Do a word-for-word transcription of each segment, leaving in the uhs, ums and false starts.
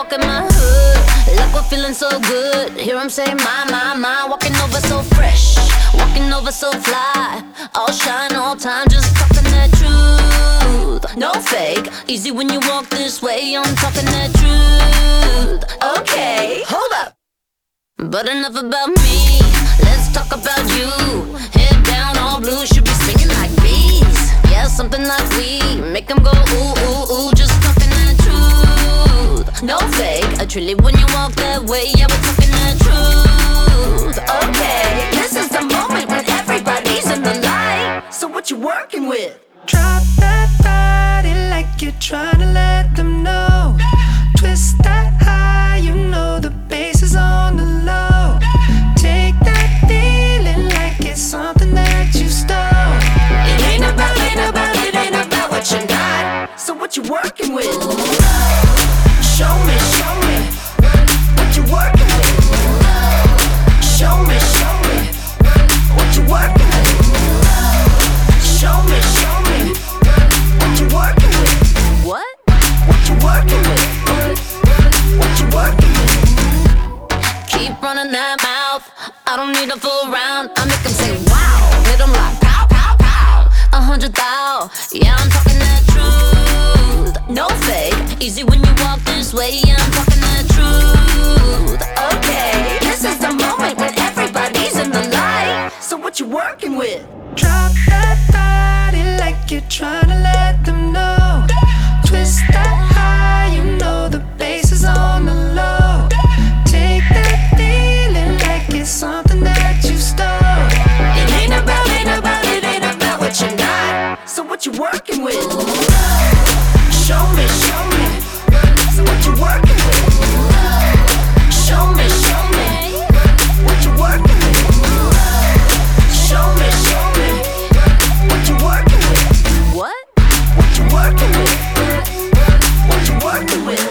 walk in my hood, like we're feeling so good. Hear him say my, my, my, walking over so fresh, walking over so fly. All shine, all time, just talking that truth. No fake, easy when you walk this way. I'm talking that truth. Okay, hold up. But enough about me, let's talk about you. Head down, all blue, should be singing like bees. Yeah, something like we make them go ooh, ooh, ooh. Just talking that truth. No fake, I truly when you walk that way. Yeah, we're talking that truth. Okay, this is the moment when everybody's in the light. So what you working with? Drop that body like you're trying to let them know. Twist that high, you know the bass is on the low. Take that feeling like it's something that you stole. It ain't about, ain't about, it ain't about what you're not. So what you working with? Show me, show me what you working with. Show me, show me what you working with. Show me, show me what you working with. What? What you working with? What you working with? Keep running that mouth, I don't need a full round. I make them say wow, hit them like pow, pow, pow. A hundred thou, yeah, I'm talking that truth. No fake, easy when you walk this way. Yeah, I'm talking that truth. Okay, this is the moment when everybody's in the light. So what you working with? Drop that body like you're trying to let them know. Twist that high, you know the bass is on the low. Take that feeling like it's something that you stole. It ain't about, ain't about, it ain't about what you're not. So what you working with? Show me, show me. So what you working with? Show me, show me what you working with. Show me, show me what you working with. What? What you working with? What you working with?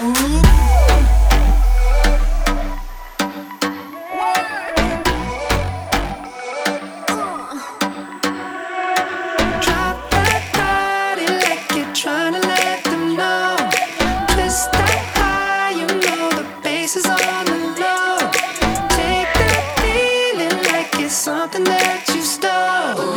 Drop that body like you're trying to let them know. Twist that high, you know the bass is on the low. Take that feeling like it's something that you stole.